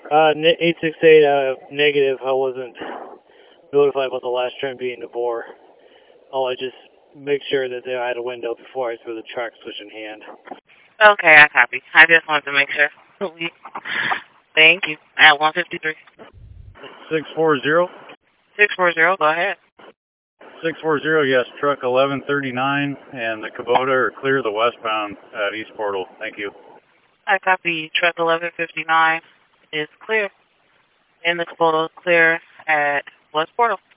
868, negative. I wasn't notified about the last train being DeBoer. I just make sure that I had a window before I threw the track switch in hand. Okay, I copy. I just wanted to make sure. Thank you. At 153. 640? 640, go ahead. 640, yes, truck 1139 and the Kubota are clear the westbound at East Portal. Thank you. I copy. Truck 1159 is clear. And the Kubota is clear at West Portal.